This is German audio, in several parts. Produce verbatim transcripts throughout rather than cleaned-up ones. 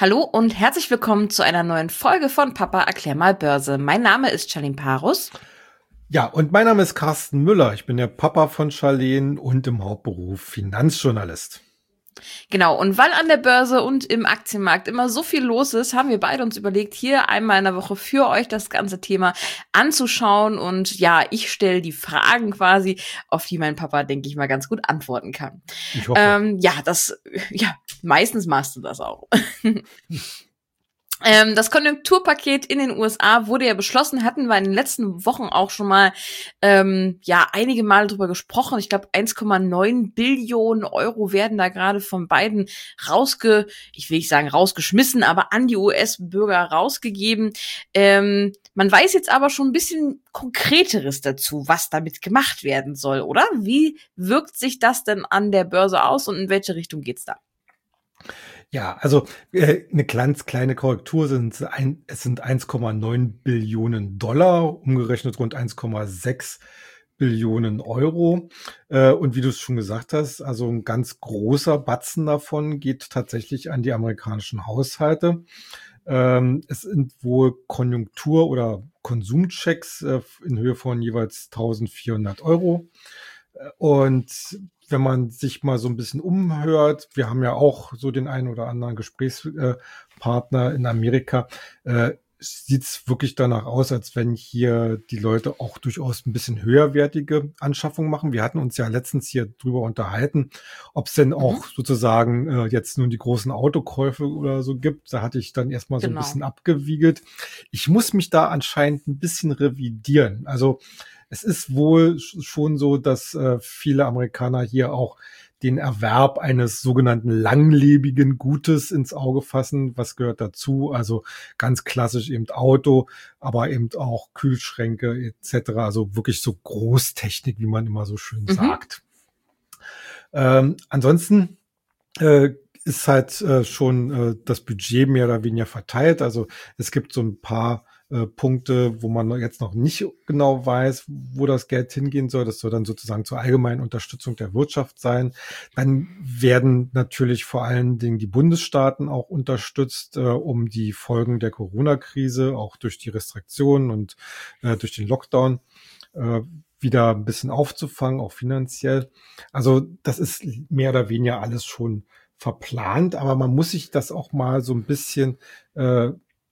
Hallo und herzlich willkommen zu einer neuen Folge von Papa erklär mal Börse. Mein Name ist Charlene Parus. Ja, und mein Name ist Carsten Müller. Ich bin der Papa von Charlene und im Hauptberuf Finanzjournalist. Genau, und weil an der Börse und im Aktienmarkt immer so viel los ist, haben wir beide uns überlegt, hier einmal in der Woche für euch das ganze Thema anzuschauen. Und ja, ich stelle die Fragen quasi, auf die mein Papa, denke ich mal, ganz gut antworten kann. Ich hoffe. Ähm, ja, das, ja, meistens machst du das auch. Ähm, das Konjunkturpaket in den U S A wurde ja beschlossen, hatten wir in den letzten Wochen auch schon mal ähm, ja einige Male drüber gesprochen. Ich glaube, eins Komma neun Billionen Euro werden da gerade von Biden rausge, ich will nicht sagen rausgeschmissen, aber an die U S-Bürger rausgegeben. Ähm, man weiß jetzt aber schon ein bisschen Konkreteres dazu, was damit gemacht werden soll, oder? Wie wirkt sich das denn an der Börse aus und in welche Richtung geht's da? Ja, also äh, eine ganz kleine Korrektur sind ein, es sind eins Komma neun Billionen Dollar, umgerechnet rund eins Komma sechs Billionen Euro. Äh, und wie du es schon gesagt hast, also ein ganz großer Batzen davon geht tatsächlich an die amerikanischen Haushalte. Ähm, es sind wohl Konjunktur- oder Konsumchecks äh, in Höhe von jeweils eintausendvierhundert Euro. Und wenn man sich mal so ein bisschen umhört, wir haben ja auch so den einen oder anderen Gesprächspartner in Amerika, äh, sieht es wirklich danach aus, als wenn hier die Leute auch durchaus ein bisschen höherwertige Anschaffungen machen. Wir hatten uns ja letztens hier drüber unterhalten, ob es denn auch Mhm. sozusagen äh, jetzt nun die großen Autokäufe oder so gibt. Da hatte ich dann erstmal so ein Genau. bisschen abgewiegelt. Ich muss mich da anscheinend ein bisschen revidieren. Also es ist wohl schon so, dass äh, viele Amerikaner hier auch den Erwerb eines sogenannten langlebigen Gutes ins Auge fassen. Was gehört dazu? Also ganz klassisch eben Auto, aber eben auch Kühlschränke et cetera. Also wirklich so Großtechnik, wie man immer so schön Mhm. sagt. Ähm, ansonsten äh, ist halt äh, schon äh, das Budget mehr oder weniger verteilt. Also es gibt so ein paar äh, Punkte, wo man jetzt noch nicht genau weiß, wo das Geld hingehen soll. Das soll dann sozusagen zur allgemeinen Unterstützung der Wirtschaft sein. Dann werden natürlich vor allen Dingen die Bundesstaaten auch unterstützt, äh, um die Folgen der Corona-Krise, auch durch die Restriktionen und äh, durch den Lockdown, äh, wieder ein bisschen aufzufangen, auch finanziell. Also das ist mehr oder weniger alles schon verplant, aber man muss sich das auch mal so ein bisschen, äh,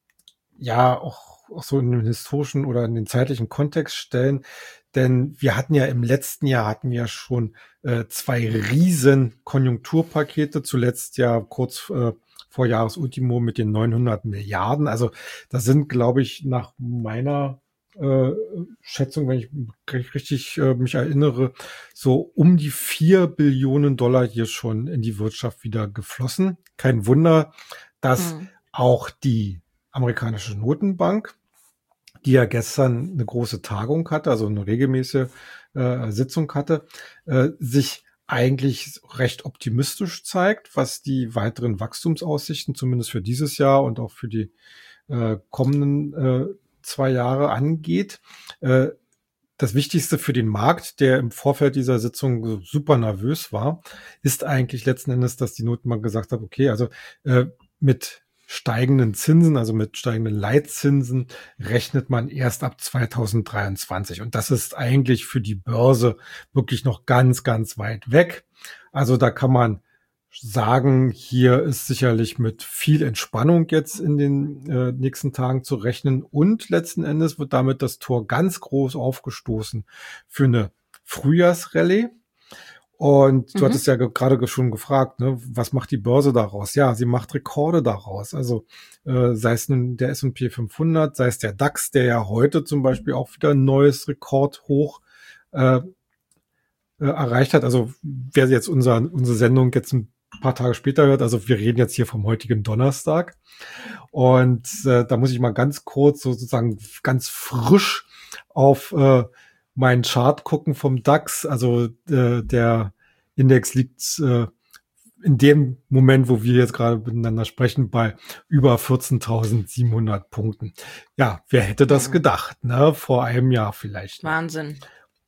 ja, auch, auch so in den historischen oder in den zeitlichen Kontext stellen. Denn wir hatten ja im letzten Jahr hatten wir ja schon äh, zwei riesen Konjunkturpakete, zuletzt ja kurz äh, vor Jahresultimo mit den neunhundert Milliarden. Also da sind, glaube ich, nach meiner äh, Schätzung, wenn ich richtig richtig, äh, mich erinnere, so um die vier Billionen Dollar hier schon in die Wirtschaft wieder geflossen. Kein Wunder, dass Mhm. auch die amerikanische Notenbank, die ja gestern eine große Tagung hatte, also eine regelmäßige äh, Sitzung hatte, äh, sich eigentlich recht optimistisch zeigt, was die weiteren Wachstumsaussichten zumindest für dieses Jahr und auch für die äh, kommenden äh, zwei Jahre angeht. Äh, das Wichtigste für den Markt, der im Vorfeld dieser Sitzung so super nervös war, ist eigentlich letzten Endes, dass die Notenbank gesagt hat, okay, also äh, mit steigenden Zinsen, also mit steigenden Leitzinsen, rechnet man erst ab zweitausenddreiundzwanzig. Und das ist eigentlich für die Börse wirklich noch ganz, ganz weit weg. Also da kann man sagen, hier ist sicherlich mit viel Entspannung jetzt in den äh, nächsten Tagen zu rechnen. Und letzten Endes wird damit das Tor ganz groß aufgestoßen für eine Frühjahrsrallye. Und du hattest Mhm. ja ge- gerade ge- schon gefragt, ne, was macht die Börse daraus? Ja, sie macht Rekorde daraus. Also äh, sei es nun der S und P fünfhundert, sei es der DAX, der ja heute zum Beispiel auch wieder ein neues Rekordhoch äh, äh, erreicht hat. Also wer jetzt unser, unsere Sendung jetzt ein paar Tage später hört, also wir reden jetzt hier vom heutigen Donnerstag. Und äh, da muss ich mal ganz kurz sozusagen ganz frisch auf äh, meinen Chart gucken vom DAX. Also äh, der Index liegt äh, in dem Moment, wo wir jetzt gerade miteinander sprechen, bei über vierzehntausendsiebenhundert Punkten. Ja, wer hätte das Mhm. gedacht, ne? Vor einem Jahr vielleicht noch. Wahnsinn.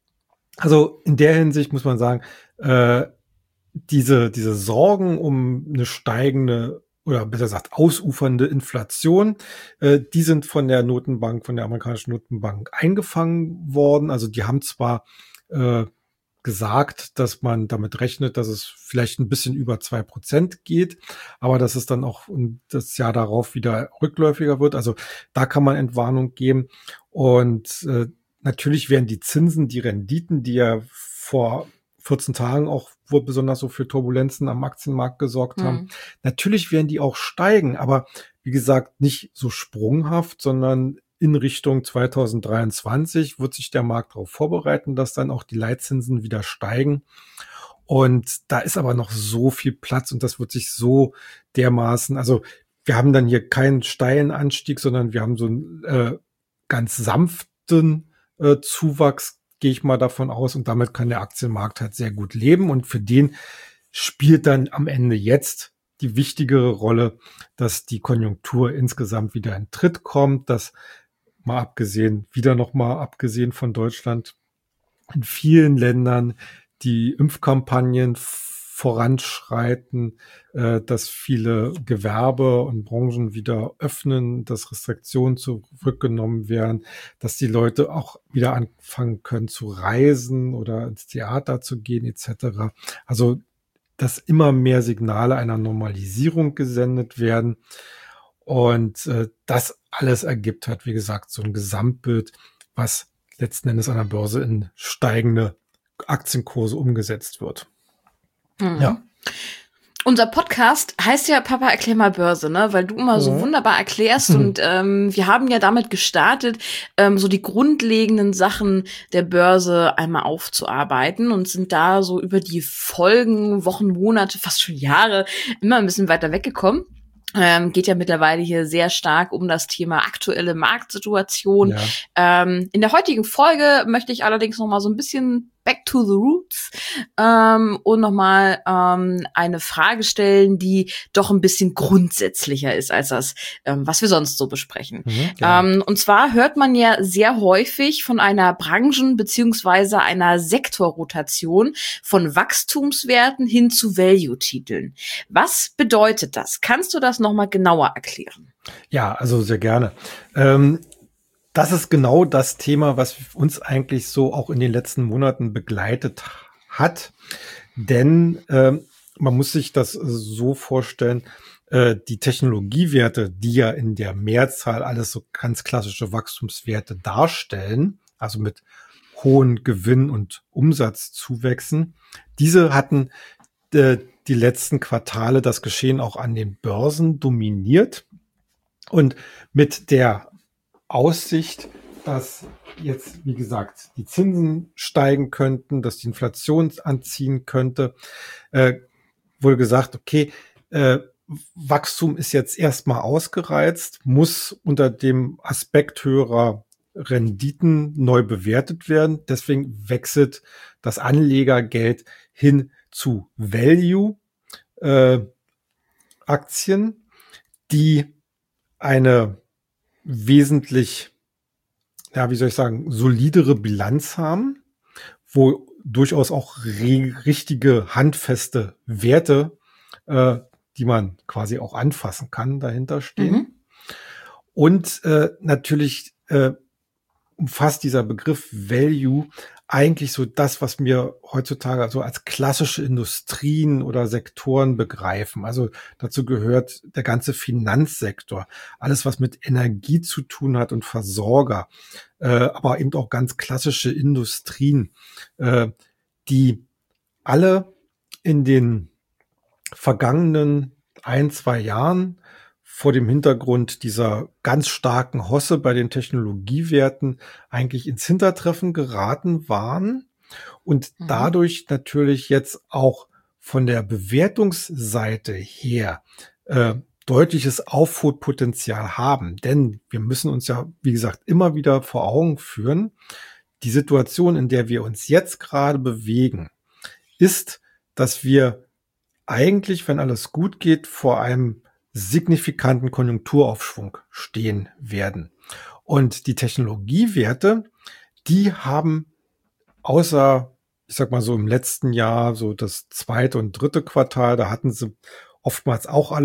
Also in der Hinsicht muss man sagen, äh, diese, diese Sorgen um eine steigende oder besser gesagt ausufernde Inflation, äh, die sind von der Notenbank, von der amerikanischen Notenbank eingefangen worden. Also die haben zwar äh, gesagt, dass man damit rechnet, dass es vielleicht ein bisschen über zwei Prozent geht, aber dass es dann auch das Jahr darauf wieder rückläufiger wird. Also da kann man Entwarnung geben. Und äh, natürlich werden die Zinsen, die Renditen, die ja vor vierzehn Tagen auch wohl besonders so für Turbulenzen am Aktienmarkt gesorgt haben, mhm. natürlich werden die auch steigen, aber wie gesagt, nicht so sprunghaft, sondern in Richtung zwanzig dreiundzwanzig wird sich der Markt darauf vorbereiten, dass dann auch die Leitzinsen wieder steigen. Und da ist aber noch so viel Platz und das wird sich so dermaßen, also wir haben dann hier keinen steilen Anstieg, sondern wir haben so einen äh, ganz sanften äh, Zuwachs, gehe ich mal davon aus. Und damit kann der Aktienmarkt halt sehr gut leben. Und für den spielt dann am Ende jetzt die wichtigere Rolle, dass die Konjunktur insgesamt wieder in Tritt kommt, dass mal abgesehen, wieder noch mal abgesehen von Deutschland, in vielen Ländern die Impfkampagnen voranschreiten, äh, dass viele Gewerbe und Branchen wieder öffnen, dass Restriktionen zurückgenommen werden, dass die Leute auch wieder anfangen können zu reisen oder ins Theater zu gehen et cetera. Also, dass immer mehr Signale einer Normalisierung gesendet werden. Und äh, das alles ergibt halt, wie gesagt, so ein Gesamtbild, was letzten Endes an der Börse in steigende Aktienkurse umgesetzt wird. Mhm. Ja. Unser Podcast heißt ja Papa, erklär mal Börse, ne? Weil du immer so mhm. wunderbar erklärst mhm. und ähm, wir haben ja damit gestartet, ähm, so die grundlegenden Sachen der Börse einmal aufzuarbeiten und sind da so über die Folgen, Wochen, Monate, fast schon Jahre immer ein bisschen weiter weggekommen. Ähm, geht ja mittlerweile hier sehr stark um das Thema aktuelle Marktsituation. Ja. Ähm, in der heutigen Folge möchte ich allerdings noch mal so ein bisschen back to the roots ähm, und noch mal ähm, eine Frage stellen, die doch ein bisschen grundsätzlicher ist als das, ähm, was wir sonst so besprechen. Mhm, ja. ähm, und zwar hört man ja sehr häufig von einer Branchen- beziehungsweise einer Sektorrotation von Wachstumswerten hin zu Value-Titeln. Was bedeutet das? Kannst du das noch mal genauer erklären? Ja, also sehr gerne. Ähm, Das ist genau das Thema, was uns eigentlich so auch in den letzten Monaten begleitet hat. Denn äh, man muss sich das so vorstellen, äh, die Technologiewerte, die ja in der Mehrzahl alles so ganz klassische Wachstumswerte darstellen, also mit hohen Gewinn- und Umsatzzuwächsen, diese hatten äh, die letzten Quartale das Geschehen auch an den Börsen dominiert. Und mit der Aussicht, dass jetzt, wie gesagt, die Zinsen steigen könnten, dass die Inflation anziehen könnte, äh, wurde gesagt, okay, äh, Wachstum ist jetzt erstmal ausgereizt, muss unter dem Aspekt höherer Renditen neu bewertet werden. Deswegen wechselt das Anlegergeld hin zu Value-Aktien, äh, die eine wesentlich, ja, wie soll ich sagen, solidere Bilanz haben, wo durchaus auch re- richtige, handfeste Werte, äh, die man quasi auch anfassen kann, dahinter stehen. Mhm. Und äh, natürlich äh, umfasst dieser Begriff Value eigentlich so das, was wir heutzutage so als klassische Industrien oder Sektoren begreifen. Also dazu gehört der ganze Finanzsektor, alles, was mit Energie zu tun hat und Versorger, äh, aber eben auch ganz klassische Industrien, äh, die alle in den vergangenen ein, zwei Jahren vor dem Hintergrund dieser ganz starken Hosse bei den Technologiewerten eigentlich ins Hintertreffen geraten waren und mhm. dadurch natürlich jetzt auch von der Bewertungsseite her äh, deutliches Aufholpotenzial haben. Denn wir müssen uns ja, wie gesagt, immer wieder vor Augen führen, die Situation, in der wir uns jetzt gerade bewegen, ist, dass wir eigentlich, wenn alles gut geht, vor einem signifikanten Konjunkturaufschwung stehen werden. Und die Technologiewerte, die haben außer, ich sag mal so im letzten Jahr, so das zweite und dritte Quartal, da hatten sie oftmals auch alle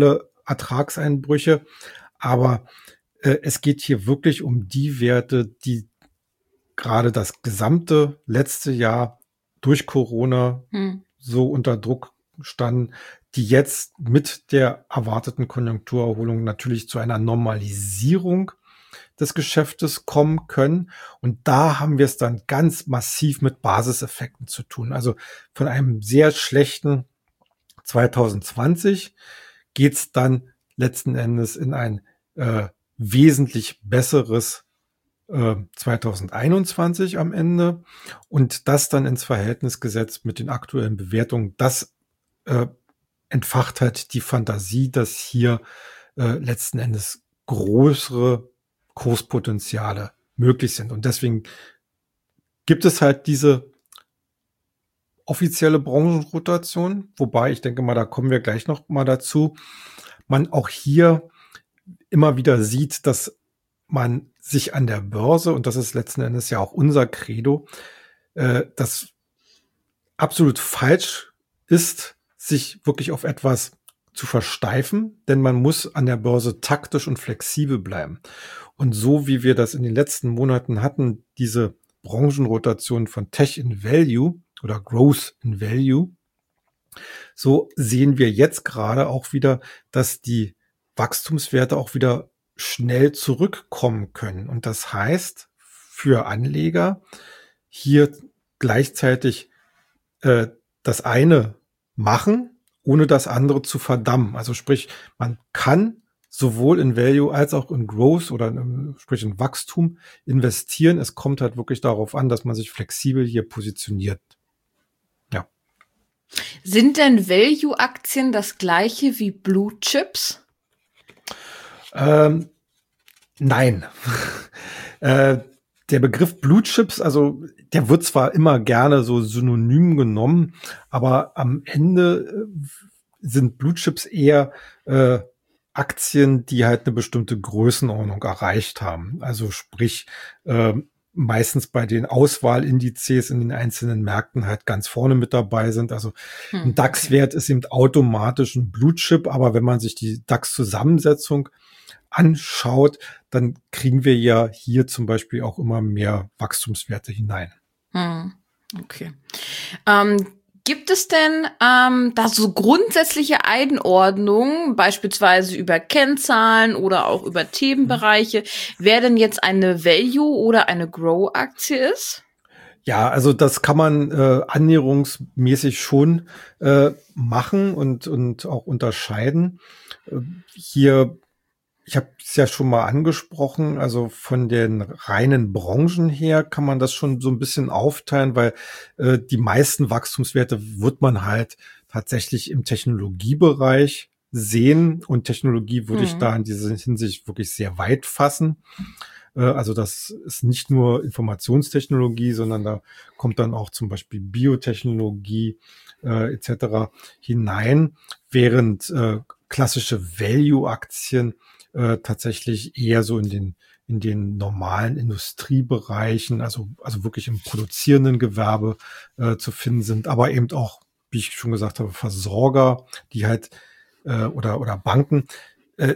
Ertragseinbrüche. Aber äh, es geht hier wirklich um die Werte, die gerade das gesamte letzte Jahr durch Corona hm. so unter Druck standen, die jetzt mit der erwarteten Konjunkturerholung natürlich zu einer Normalisierung des Geschäftes kommen können. Und da haben wir es dann ganz massiv mit Basiseffekten zu tun. Also von einem sehr schlechten zwanzig zwanzig geht es dann letzten Endes in ein äh, wesentlich besseres äh, zwanzig einundzwanzig am Ende. Und das dann ins Verhältnis gesetzt mit den aktuellen Bewertungen, das äh, entfacht halt die Fantasie, dass hier äh, letzten Endes größere Kurspotenziale möglich sind. Und deswegen gibt es halt diese offizielle Branchenrotation, wobei ich denke mal, da kommen wir gleich noch mal dazu, man auch hier immer wieder sieht, dass man sich an der Börse, und das ist letzten Endes ja auch unser Credo, äh, das absolut falsch ist, sich wirklich auf etwas zu versteifen, denn man muss an der Börse taktisch und flexibel bleiben. Und so wie wir das in den letzten Monaten hatten, diese Branchenrotation von Tech in Value oder Growth in Value, so sehen wir jetzt gerade auch wieder, dass die Wachstumswerte auch wieder schnell zurückkommen können. Und das heißt für Anleger hier gleichzeitig äh, das eine machen, ohne das andere zu verdammen. Also sprich, man kann sowohl in Value als auch in Growth oder in, sprich in Wachstum investieren. Es kommt halt wirklich darauf an, dass man sich flexibel hier positioniert. Ja. Sind denn Value-Aktien das gleiche wie Blue Chips? Ähm, nein. äh, der Begriff Blue Chips, also der wird zwar immer gerne so synonym genommen, aber am Ende sind Blue Chips eher äh, Aktien, die halt eine bestimmte Größenordnung erreicht haben. Also sprich, äh, meistens bei den Auswahlindizes in den einzelnen Märkten halt ganz vorne mit dabei sind. Also hm, ein DAX-Wert okay. ist eben automatisch ein Blue Chip, aber wenn man sich die DAX-Zusammensetzung anschaut, dann kriegen wir ja hier zum Beispiel auch immer mehr Wachstumswerte hinein. Hm, okay. Ähm, gibt es denn ähm, da so grundsätzliche Einordnungen, beispielsweise über Kennzahlen oder auch über Themenbereiche, wer denn jetzt eine Value- oder eine Grow-Aktie ist? Ja, also das kann man äh, annäherungsmäßig schon äh, machen und, und auch unterscheiden. Äh, hier Ich habe es ja schon mal angesprochen, also von den reinen Branchen her kann man das schon so ein bisschen aufteilen, weil äh, die meisten Wachstumswerte wird man halt tatsächlich im Technologiebereich sehen, und Technologie würde mhm. ich da in dieser Hinsicht wirklich sehr weit fassen. Äh, also das ist nicht nur Informationstechnologie, sondern da kommt dann auch zum Beispiel Biotechnologie äh, et cetera hinein, während äh, klassische Value-Aktien Äh, tatsächlich eher so in den in den normalen Industriebereichen, also also wirklich im produzierenden Gewerbe äh, zu finden sind, aber eben auch, wie ich schon gesagt habe, Versorger, die halt äh, oder oder Banken äh,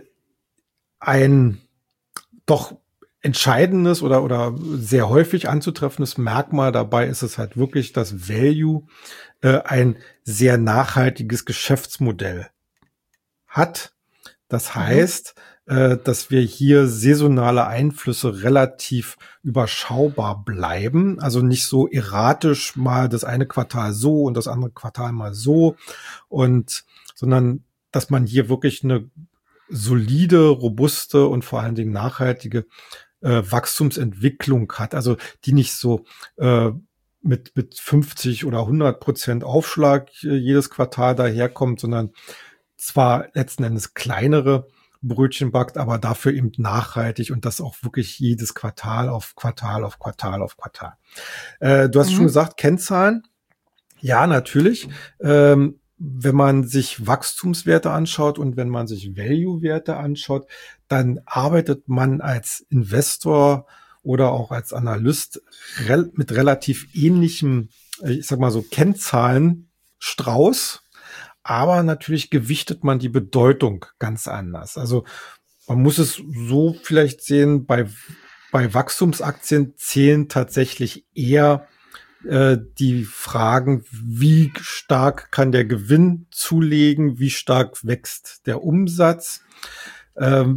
ein doch entscheidendes oder oder sehr häufig anzutreffendes Merkmal dabei ist es halt wirklich, dass Value äh, ein sehr nachhaltiges Geschäftsmodell hat. Das heißt, mhm. dass wir hier saisonale Einflüsse relativ überschaubar bleiben. Also nicht so erratisch mal das eine Quartal so und das andere Quartal mal so. Und, sondern, dass man hier wirklich eine solide, robuste und vor allen Dingen nachhaltige äh, Wachstumsentwicklung hat. Also, die nicht so, äh, mit, mit fünfzig oder hundert Prozent Aufschlag äh, jedes Quartal daherkommt, sondern zwar letzten Endes kleinere Brötchen backt, aber dafür eben nachhaltig, und das auch wirklich jedes Quartal auf Quartal auf Quartal auf Quartal. Äh, du hast mhm. schon gesagt, Kennzahlen. Ja, natürlich. Ähm, wenn man sich Wachstumswerte anschaut und wenn man sich Value-Werte anschaut, dann arbeitet man als Investor oder auch als Analyst rel- mit relativ ähnlichem, ich sag mal so, Kennzahlenstrauß. aber natürlich gewichtet man die Bedeutung ganz anders. Also man muss es so vielleicht sehen, bei, bei Wachstumsaktien zählen tatsächlich eher äh, die Fragen, wie stark kann der Gewinn zulegen, wie stark wächst der Umsatz. Ähm,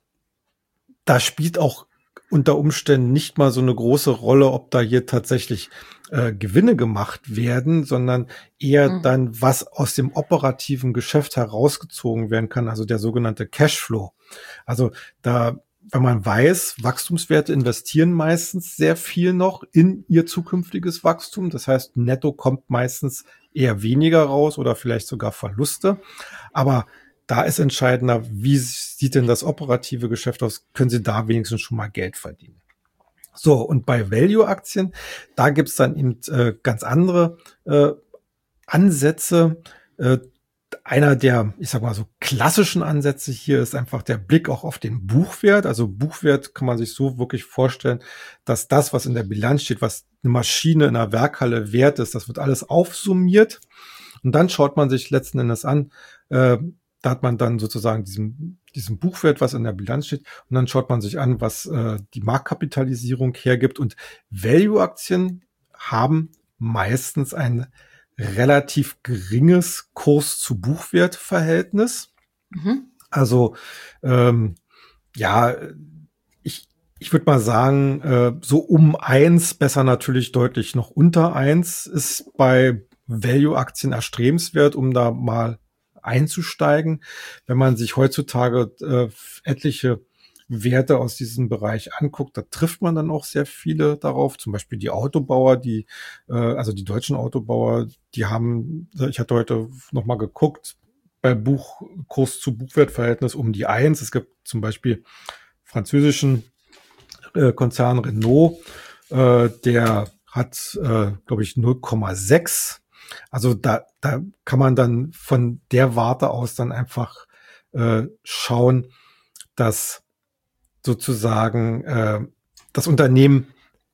da spielt auch unter Umständen nicht mal so eine große Rolle, ob da hier tatsächlich äh, Gewinne gemacht werden, sondern eher mhm. dann, was aus dem operativen Geschäft herausgezogen werden kann, also der sogenannte Cashflow. Also da, wenn man weiß, Wachstumswerte investieren meistens sehr viel noch in ihr zukünftiges Wachstum. Das heißt, netto kommt meistens eher weniger raus oder vielleicht sogar Verluste. Aber da ist entscheidender, wie sieht denn das operative Geschäft aus? Können Sie da wenigstens schon mal Geld verdienen? So, und bei Value-Aktien, da gibt's dann eben äh, ganz andere äh, Ansätze. Äh, einer der, ich sag mal so, klassischen Ansätze hier ist einfach der Blick auch auf den Buchwert. Also Buchwert kann man sich so wirklich vorstellen, dass das, was in der Bilanz steht, was eine Maschine in einer Werkhalle wert ist, das wird alles aufsummiert. Und dann schaut man sich letzten Endes an, äh, da hat man dann sozusagen diesen, diesen Buchwert, was in der Bilanz steht. Und dann schaut man sich an, was äh, die Marktkapitalisierung hergibt. Und Value-Aktien haben meistens ein relativ geringes Kurs-zu-Buchwert-Verhältnis. Mhm. Also ähm, ja, ich, ich würde mal sagen, äh, so um eins, besser natürlich deutlich noch unter eins, ist bei Value-Aktien erstrebenswert, um da mal einzusteigen. Wenn man sich heutzutage äh, etliche Werte aus diesem Bereich anguckt, da trifft man dann auch sehr viele darauf. Zum Beispiel die Autobauer, die, äh, also die deutschen Autobauer, die haben, ich hatte heute noch mal geguckt, bei Buchkurs zu Buchwertverhältnis um die eins. Es gibt zum Beispiel französischen äh, Konzern Renault, äh, der hat, äh, glaube ich, null Komma sechs. Also da, da kann man dann von der Warte aus dann einfach äh, schauen, dass sozusagen äh, das Unternehmen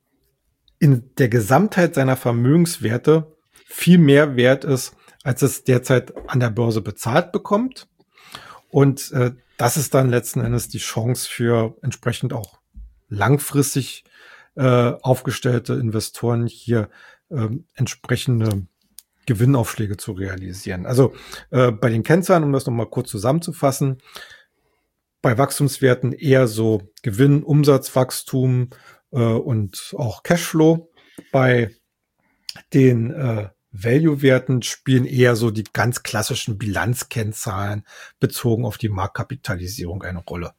in der Gesamtheit seiner Vermögenswerte viel mehr wert ist, als es derzeit an der Börse bezahlt bekommt. Und äh, das ist dann letzten Endes die Chance für entsprechend auch langfristig äh, aufgestellte Investoren hier äh, entsprechende Gewinnaufschläge zu realisieren. Also äh, bei den Kennzahlen, um das nochmal kurz zusammenzufassen, bei Wachstumswerten eher so Gewinn, Umsatzwachstum äh, und auch Cashflow. Bei den äh, Value-Werten spielen eher so die ganz klassischen Bilanzkennzahlen bezogen auf die Marktkapitalisierung eine Rolle.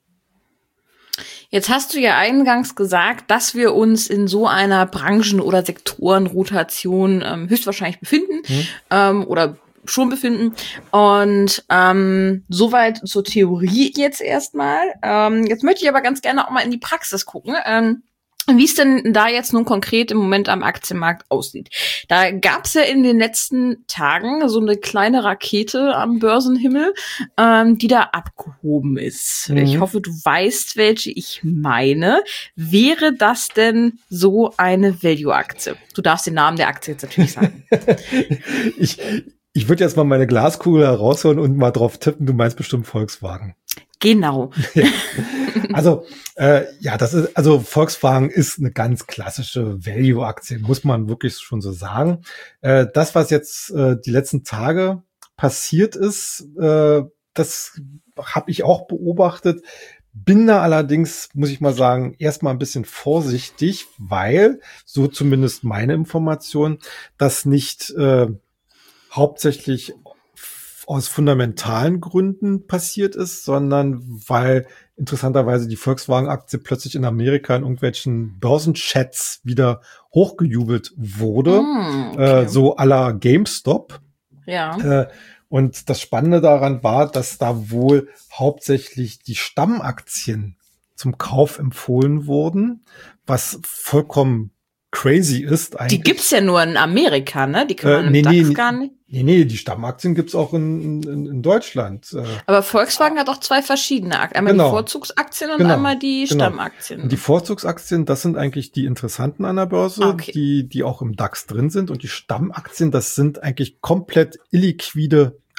Jetzt hast du ja eingangs gesagt, dass wir uns in so einer Branchen- oder Sektorenrotation ähm, höchstwahrscheinlich befinden hm. ähm, oder schon befinden. Und ähm, soweit zur Theorie jetzt erstmal. Ähm, jetzt möchte ich aber ganz gerne auch mal in die Praxis gucken. Ähm, wie es denn da jetzt nun konkret im Moment am Aktienmarkt aussieht. Da gab es ja in den letzten Tagen so eine kleine Rakete am Börsenhimmel, ähm, die da abgehoben ist. Mhm. Ich hoffe, du weißt, welche ich meine. Wäre das denn so eine Value-Aktie? Du darfst den Namen der Aktie jetzt natürlich sagen. ich ich würde jetzt mal meine Glaskugel herausholen und mal drauf tippen. Du meinst bestimmt Volkswagen. Genau. Ja. Also äh, ja, das ist also Volkswagen ist eine ganz klassische Value-Aktie, muss man wirklich schon so sagen. Äh, das, was jetzt äh, die letzten Tage passiert ist, äh, das habe ich auch beobachtet. Bin da allerdings, muss ich mal sagen, erstmal ein bisschen vorsichtig, weil, so zumindest meine Information, das nicht äh, hauptsächlich aus fundamentalen Gründen passiert ist, sondern weil interessanterweise die Volkswagen-Aktie plötzlich in Amerika in irgendwelchen Börsenchats wieder hochgejubelt wurde, mm, okay. äh, so à la GameStop. Ja. Äh, und das Spannende daran war, dass da wohl hauptsächlich die Stammaktien zum Kauf empfohlen wurden, was vollkommen crazy ist eigentlich. Die gibt's ja nur in Amerika, ne? Die kann man äh, im nee, DAX nee, gar nicht. Nee, nee, die Stammaktien gibt's auch in, in, in Deutschland. Aber Volkswagen hat auch zwei verschiedene Aktien. Einmal genau. die Vorzugsaktien und genau. einmal die genau. Stammaktien. Und die Vorzugsaktien, das sind eigentlich die interessanten an der Börse, okay. die die auch im DAX drin sind. Und die Stammaktien, das sind eigentlich komplett illiquide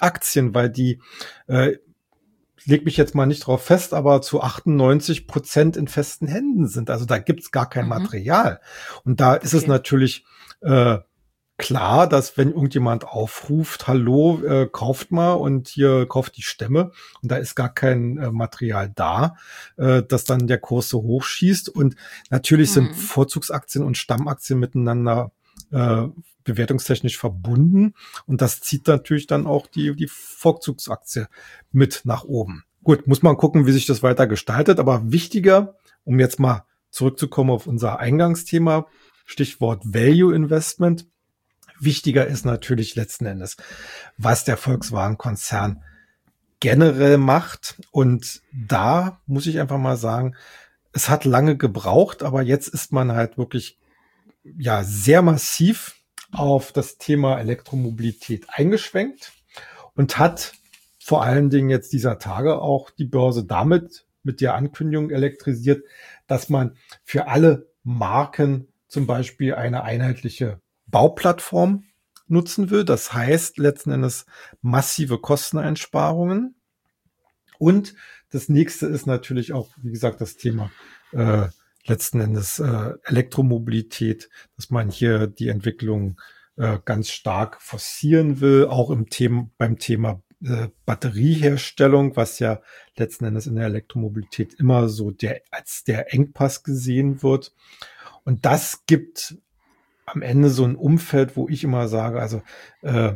Aktien, weil die, äh, leg mich jetzt mal nicht drauf fest, aber zu achtundneunzig Prozent in festen Händen sind. Also da gibt's gar kein Mhm. Material. Und da ist es Okay. natürlich äh, klar, dass wenn irgendjemand aufruft, hallo, äh, kauft mal und hier kauft die Stämme und da ist gar kein äh, Material da, äh, dass dann der Kurs so hochschießt. Und natürlich sind Mhm. Vorzugsaktien und Stammaktien miteinander äh, bewertungstechnisch verbunden und das zieht natürlich dann auch die, die Vorzugsaktie mit nach oben. Gut, muss man gucken, wie sich das weiter gestaltet, aber wichtiger, um jetzt mal zurückzukommen auf unser Eingangsthema, Stichwort Value Investment. Wichtiger ist natürlich letzten Endes, was der Volkswagen-Konzern generell macht. Und da muss ich einfach mal sagen, es hat lange gebraucht, aber jetzt ist man halt wirklich ja sehr massiv auf das Thema Elektromobilität eingeschwenkt und hat vor allen Dingen jetzt dieser Tage auch die Börse damit mit der Ankündigung elektrisiert, dass man für alle Marken zum Beispiel eine einheitliche Bauplattform nutzen will. Das heißt letzten Endes massive Kosteneinsparungen. Und das nächste ist natürlich auch, wie gesagt, das Thema äh, letzten Endes äh, Elektromobilität, dass man hier die Entwicklung äh, ganz stark forcieren will, auch im Thema, beim Thema äh, Batterieherstellung, was ja letzten Endes in der Elektromobilität immer so der als der Engpass gesehen wird. Und das gibt am Ende so ein Umfeld, wo ich immer sage, also äh,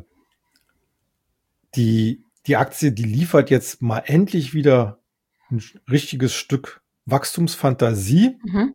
die, die Aktie, die liefert jetzt mal endlich wieder ein richtiges Stück Wachstumsfantasie. Mhm.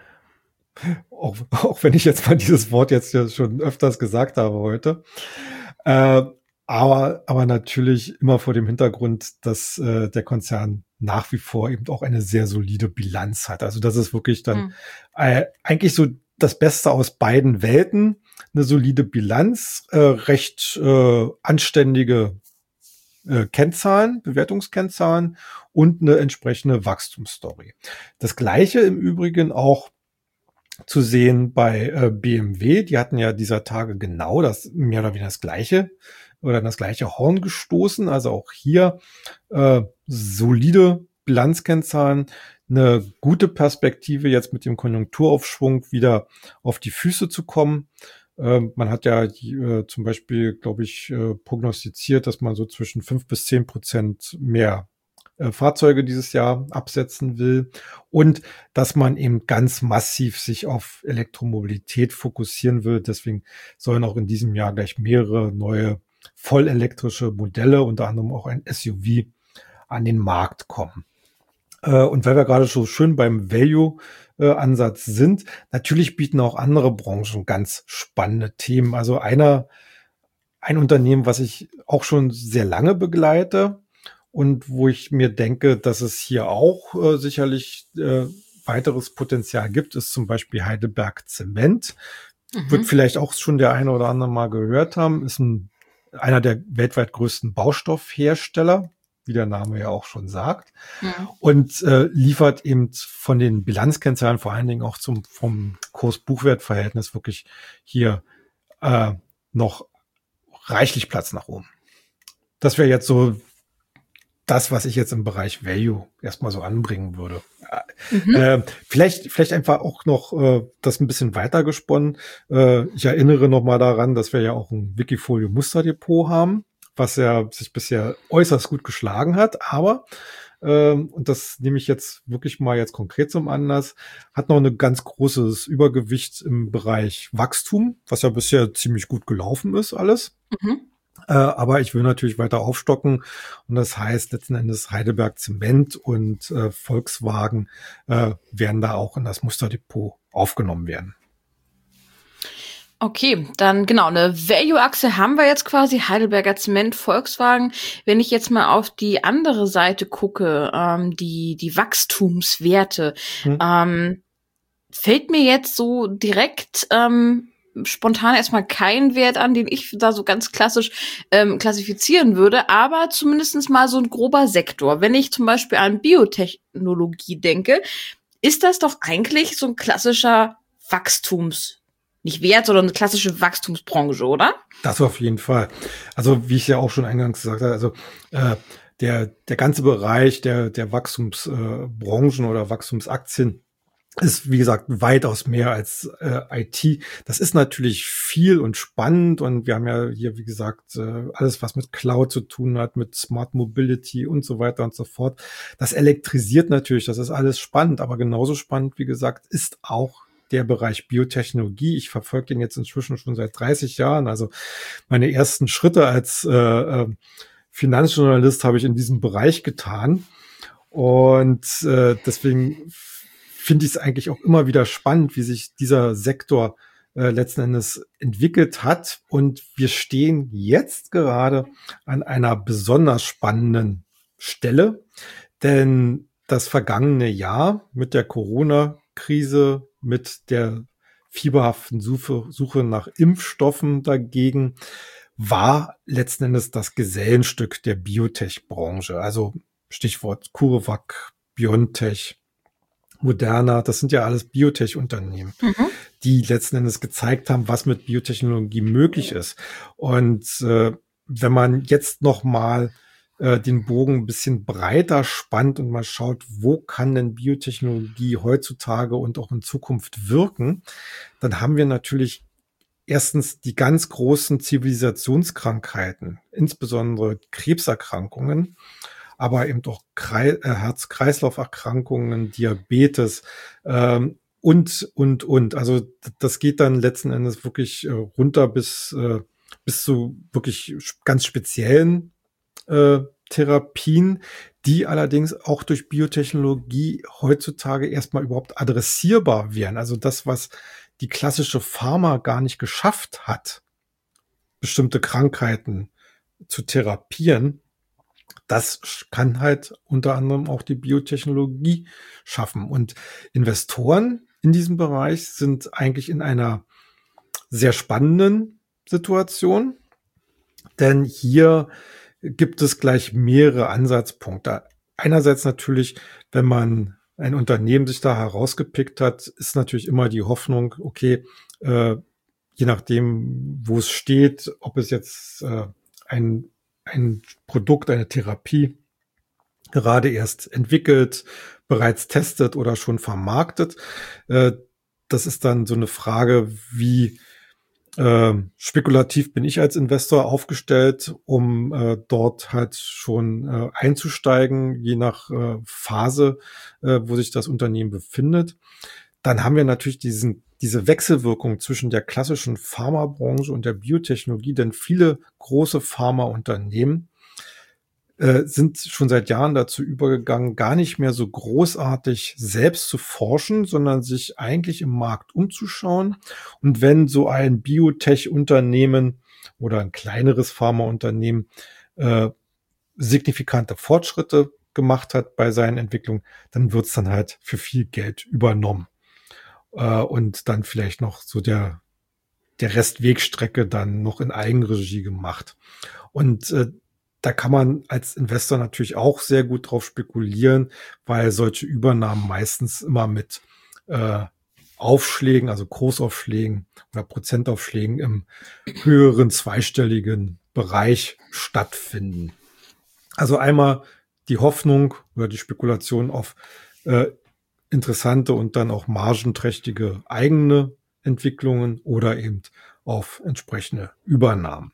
Auch, auch wenn ich jetzt mal dieses Wort jetzt ja schon öfters gesagt habe heute. Äh, aber, aber natürlich immer vor dem Hintergrund, dass äh, der Konzern nach wie vor eben auch eine sehr solide Bilanz hat. Also das ist wirklich dann Mhm. äh, eigentlich so das Beste aus beiden Welten. Eine solide Bilanz, äh, recht äh, anständige äh, Kennzahlen, Bewertungskennzahlen und eine entsprechende Wachstumsstory. Das Gleiche im Übrigen auch zu sehen bei äh, B M W. Die hatten ja dieser Tage genau das, mehr oder weniger das Gleiche oder das gleiche Horn gestoßen. Also auch hier äh, solide Bilanzkennzahlen, eine gute Perspektive jetzt mit dem Konjunkturaufschwung wieder auf die Füße zu kommen. Ähm, man hat ja äh, zum Beispiel, glaube ich, äh, prognostiziert, dass man so zwischen fünf bis zehn Prozent mehr äh, Fahrzeuge dieses Jahr absetzen will und dass man eben ganz massiv sich auf Elektromobilität fokussieren will. Deswegen sollen auch in diesem Jahr gleich mehrere neue vollelektrische Modelle, unter anderem auch ein S U V, an den Markt kommen. Äh, und weil wir gerade so schön beim Value-Ansatz sind, natürlich bieten auch andere Branchen ganz spannende Themen. Also einer, ein Unternehmen, was ich auch schon sehr lange begleite und wo ich mir denke, dass es hier auch äh, sicherlich äh, weiteres Potenzial gibt, ist zum Beispiel Heidelberg Zement. Wird Mhm. vielleicht auch schon der eine oder andere mal gehört haben, ist ein, einer der weltweit größten Baustoffhersteller, wie der Name ja auch schon sagt, Mhm. und äh, liefert eben von den Bilanzkennzahlen vor allen Dingen auch zum vom Kurs-Buchwert-Verhältnis wirklich hier äh, noch reichlich Platz nach oben. Das wäre jetzt so das, was ich jetzt im Bereich Value erstmal so anbringen würde. Mhm. Äh, vielleicht, vielleicht einfach auch noch äh, das ein bisschen weiter gesponnen. Äh, ich erinnere noch mal daran, dass wir ja auch ein Wikifolio Musterdepot haben, was ja sich bisher äußerst gut geschlagen hat. Aber ähm, und das nehme ich jetzt wirklich mal jetzt konkret zum Anlass, hat noch ein ganz großes Übergewicht im Bereich Wachstum, was ja bisher ziemlich gut gelaufen ist, alles. Mhm. Äh, aber ich will natürlich weiter aufstocken. Und das heißt letzten Endes Heidelberg Zement und äh, Volkswagen äh, werden da auch in das Musterdepot aufgenommen werden. Okay, dann genau, eine Value-Achse haben wir jetzt quasi, Heidelberger Zement, Volkswagen. Wenn ich jetzt mal auf die andere Seite gucke, ähm, die, die Wachstumswerte, Hm. ähm, fällt mir jetzt so direkt ähm, spontan erstmal kein Wert an, den ich da so ganz klassisch ähm, klassifizieren würde, aber zumindest mal so ein grober Sektor. Wenn ich zum Beispiel an Biotechnologie denke, ist das doch eigentlich so ein klassischer Wachstumssektor, nicht Wert, sondern eine klassische Wachstumsbranche, oder? Das auf jeden Fall. Also wie ich ja auch schon eingangs gesagt habe, also äh, der der ganze Bereich der der Wachstumsbranchen äh, oder Wachstumsaktien ist, wie gesagt, weitaus mehr als äh, I T. Das ist natürlich viel und spannend und wir haben ja hier, wie gesagt, äh, alles, was mit Cloud zu tun hat, mit Smart Mobility und so weiter und so fort. Das elektrisiert natürlich, das ist alles spannend, aber genauso spannend, wie gesagt, ist auch der Bereich Biotechnologie. Ich verfolge den jetzt inzwischen schon seit dreißig Jahren. Also meine ersten Schritte als äh, äh, Finanzjournalist habe ich in diesem Bereich getan. Und äh, deswegen finde ich es eigentlich auch immer wieder spannend, wie sich dieser Sektor äh, letzten Endes entwickelt hat. Und wir stehen jetzt gerade an einer besonders spannenden Stelle, denn das vergangene Jahr mit der Corona-Krise, mit der fieberhaften Suche, Suche nach Impfstoffen dagegen, war letzten Endes das Gesellenstück der Biotech-Branche. Also Stichwort CureVac, BioNTech, Moderna, das sind ja alles Biotech-Unternehmen, mhm. die letzten Endes gezeigt haben, was mit Biotechnologie möglich ist. Und äh, wenn man jetzt noch mal äh, den Bogen ein bisschen breiter spannt und mal schaut, wo kann denn Biotechnologie heutzutage und auch in Zukunft wirken, dann haben wir natürlich erstens die ganz großen Zivilisationskrankheiten, insbesondere Krebserkrankungen, aber eben auch Kre- äh, Herz-Kreislauf-Erkrankungen, Diabetes ähm, und, und, und. Also das geht dann letzten Endes wirklich äh, runter bis, äh, bis zu wirklich ganz speziellen äh, Therapien, die allerdings auch durch Biotechnologie heutzutage erstmal überhaupt adressierbar wären. Also das, was die klassische Pharma gar nicht geschafft hat, bestimmte Krankheiten zu therapieren, das kann halt unter anderem auch die Biotechnologie schaffen. Und Investoren in diesem Bereich sind eigentlich in einer sehr spannenden Situation, denn hier gibt es gleich mehrere Ansatzpunkte. Einerseits natürlich, wenn man ein Unternehmen sich da herausgepickt hat, ist natürlich immer die Hoffnung, okay, äh, je nachdem, wo es steht, ob es jetzt äh, ein ein Produkt, eine Therapie gerade erst entwickelt, bereits testet oder schon vermarktet. Äh, das ist dann so eine Frage, wie äh, spekulativ bin ich als Investor aufgestellt, um äh, dort halt schon äh, einzusteigen, je nach äh, Phase, äh, wo sich das Unternehmen befindet. Dann haben wir natürlich diesen diese Wechselwirkung zwischen der klassischen Pharmabranche und der Biotechnologie, denn viele große Pharmaunternehmen äh, sind schon seit Jahren dazu übergegangen, gar nicht mehr so großartig selbst zu forschen, sondern sich eigentlich im Markt umzuschauen. Und wenn so ein Biotech-Unternehmen oder ein kleineres Pharmaunternehmen äh, signifikante Fortschritte gemacht hat bei seinen Entwicklungen, dann wird es dann halt für viel Geld übernommen. Und dann vielleicht noch so der, der Rest Wegstrecke dann noch in Eigenregie gemacht. Und äh, da kann man als Investor natürlich auch sehr gut drauf spekulieren, weil solche Übernahmen meistens immer mit äh, Aufschlägen, also Kursaufschlägen oder Prozentaufschlägen im höheren zweistelligen Bereich stattfinden. Also einmal die Hoffnung oder die Spekulation auf äh, interessante und dann auch margenträchtige eigene Entwicklungen oder eben auf entsprechende Übernahmen.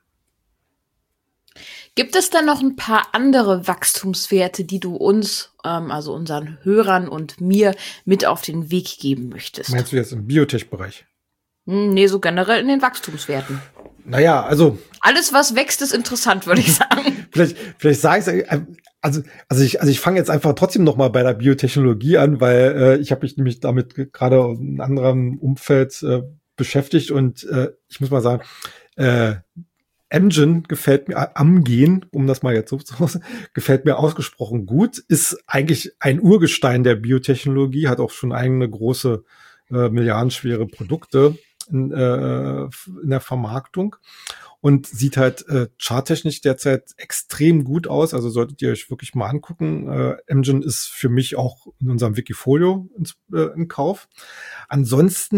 Gibt es dann noch ein paar andere Wachstumswerte, die du uns, ähm, also unseren Hörern und mir, mit auf den Weg geben möchtest? Meinst du jetzt im Biotech-Bereich? Nee, so generell in den Wachstumswerten. Naja, also... Alles, was wächst, ist interessant, würde ich sagen. vielleicht, vielleicht sage ich es... Also, also ich, also ich fange jetzt einfach trotzdem noch mal bei der Biotechnologie an, weil äh, ich habe mich nämlich damit gerade in einem anderen Umfeld äh, beschäftigt und äh, ich muss mal sagen, äh, Amgen gefällt mir, Amgen, um das mal jetzt so zu sagen, gefällt mir ausgesprochen gut, ist eigentlich ein Urgestein der Biotechnologie, hat auch schon eigene große äh, milliardenschwere Produkte in, äh, in der Vermarktung. Und sieht halt äh, charttechnisch derzeit extrem gut aus. Also solltet ihr euch wirklich mal angucken. Äh, Amgen ist für mich auch in unserem Wikifolio ins, äh, in Kauf. Ansonsten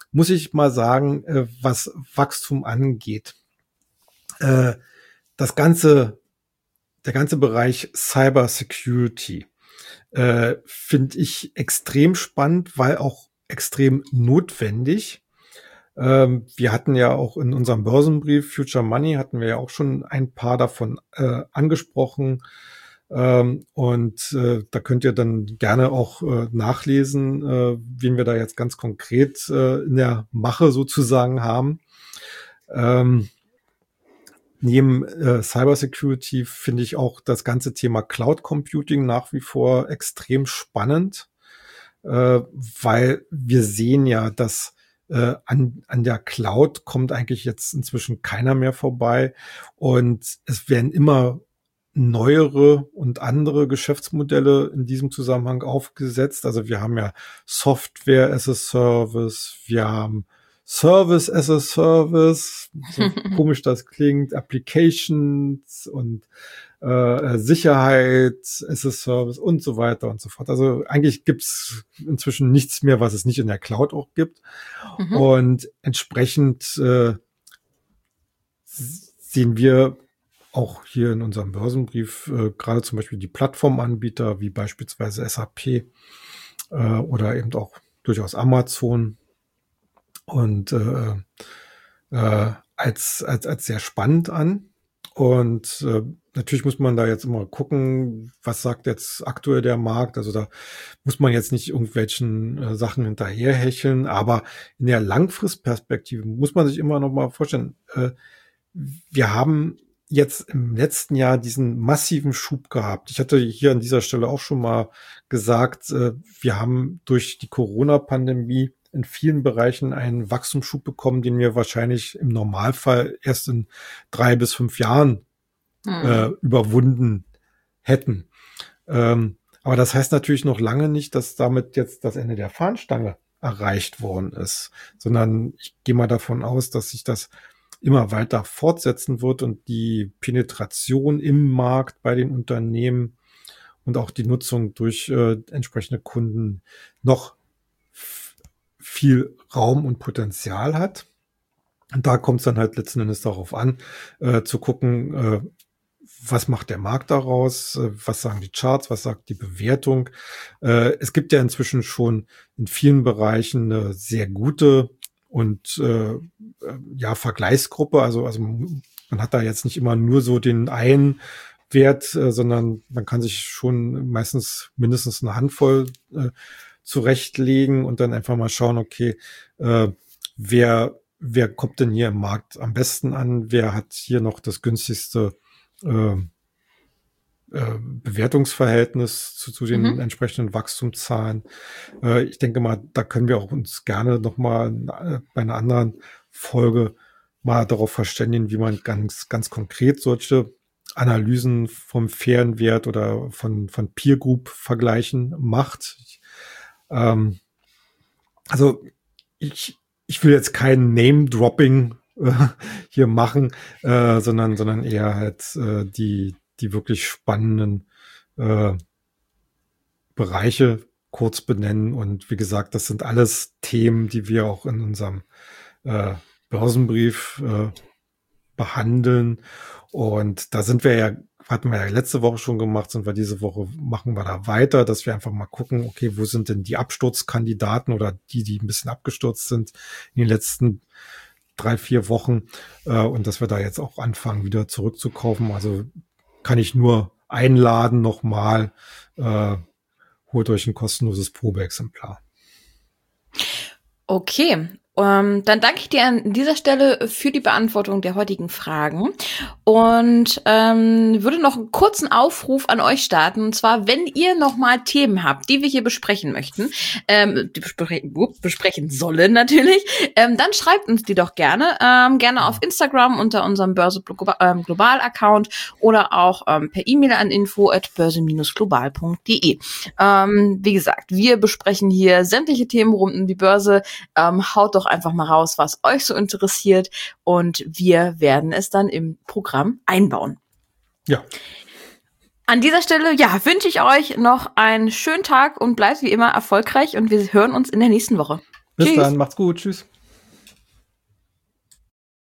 muss ich mal sagen, äh, was Wachstum angeht. Äh, das ganze, der ganze Bereich Cyber Security äh, finde ich extrem spannend, weil auch extrem notwendig. Ähm, wir hatten ja auch in unserem Börsenbrief Future Money hatten wir ja auch schon ein paar davon äh, angesprochen. Ähm, und äh, da könnt ihr dann gerne auch äh, nachlesen, äh, wen wir da jetzt ganz konkret äh, in der Mache sozusagen haben. Ähm, neben äh, Cybersecurity finde ich auch das ganze Thema Cloud Computing nach wie vor extrem spannend, äh, weil wir sehen ja, dass äh, an, an der Cloud kommt eigentlich jetzt inzwischen keiner mehr vorbei und es werden immer neuere und andere Geschäftsmodelle in diesem Zusammenhang aufgesetzt. Also wir haben ja Software as a Service, wir haben Service as a Service, so komisch das klingt, Applications und äh, Sicherheit as a Service und so weiter und so fort. Also eigentlich gibt's inzwischen nichts mehr, was es nicht in der Cloud auch gibt. Mhm. Und entsprechend äh, sehen wir auch hier in unserem Börsenbrief äh, gerade zum Beispiel die Plattformanbieter wie beispielsweise S A P äh, oder eben auch durchaus Amazon und äh, äh, als, als, als sehr spannend an. Und äh, natürlich muss man da jetzt immer gucken, was sagt jetzt aktuell der Markt. Also da muss man jetzt nicht irgendwelchen äh, Sachen hinterherhecheln, aber in der Langfristperspektive muss man sich immer noch mal vorstellen, äh, wir haben jetzt im letzten Jahr diesen massiven Schub gehabt. Ich hatte hier an dieser Stelle auch schon mal gesagt, äh, wir haben durch die Corona-Pandemie in vielen Bereichen einen Wachstumsschub bekommen, den wir wahrscheinlich im Normalfall erst in drei bis fünf Jahren mhm. äh, überwunden hätten. Ähm, aber das heißt natürlich noch lange nicht, dass damit jetzt das Ende der Fahnenstange erreicht worden ist, sondern ich gehe mal davon aus, dass sich das immer weiter fortsetzen wird und die Penetration im Markt bei den Unternehmen und auch die Nutzung durch äh, entsprechende Kunden noch f- viel Raum und Potenzial hat. Und da kommt es dann halt letzten Endes darauf an, äh, zu gucken, äh, was macht der Markt daraus, äh, was sagen die Charts, was sagt die Bewertung. Äh, es gibt ja inzwischen schon in vielen Bereichen eine sehr gute und äh, ja, Vergleichsgruppe, also, also man hat da jetzt nicht immer nur so den einen Wert, äh, sondern man kann sich schon meistens mindestens eine Handvoll äh, zurechtlegen und dann einfach mal schauen, okay, äh, wer, wer kommt denn hier im Markt am besten an, wer hat hier noch das günstigste äh, äh, Bewertungsverhältnis zu, zu den mhm. entsprechenden Wachstumszahlen. Äh, ich denke mal, da können wir auch uns gerne noch mal äh, bei einer anderen Folge mal darauf verständigen, wie man ganz, ganz konkret solche Analysen vom fairen Wert oder von, von Peer Group Vergleichen macht. Ich, ähm, also ich, ich will jetzt kein Name-Dropping äh, hier machen, äh, sondern, sondern eher halt äh, die die wirklich spannenden äh, Bereiche kurz benennen. Und wie gesagt, das sind alles Themen, die wir auch in unserem äh, Börsenbrief äh, behandeln. Und da sind wir ja, hatten wir ja letzte Woche schon gemacht, sind wir diese Woche, machen wir da weiter, dass wir einfach mal gucken, okay, wo sind denn die Absturzkandidaten oder die, die ein bisschen abgestürzt sind in den letzten drei, vier Wochen äh, und dass wir da jetzt auch anfangen, wieder zurückzukaufen. Also kann ich nur einladen, nochmal, äh, holt euch ein kostenloses Probeexemplar. Okay, um, dann danke ich dir an dieser Stelle für die Beantwortung der heutigen Fragen und ähm, würde noch einen kurzen Aufruf an euch starten. Und zwar, wenn ihr nochmal Themen habt, die wir hier besprechen möchten, ähm, die besprechen, besprechen sollen natürlich, ähm, dann schreibt uns die doch gerne. Ähm, gerne auf Instagram unter unserem Börse ähm, Global Account oder auch ähm, per E-Mail an info at börse global punkt de. Ähm, wie gesagt, wir besprechen hier sämtliche Themen rund um die Börse. Ähm, haut doch einfach mal raus, was euch so interessiert und wir werden es dann im Programm einbauen. Ja. An dieser Stelle, ja, wünsche ich euch noch einen schönen Tag und bleibt wie immer erfolgreich und wir hören uns in der nächsten Woche. Bis Tschüss. Dann, macht's gut. Tschüss.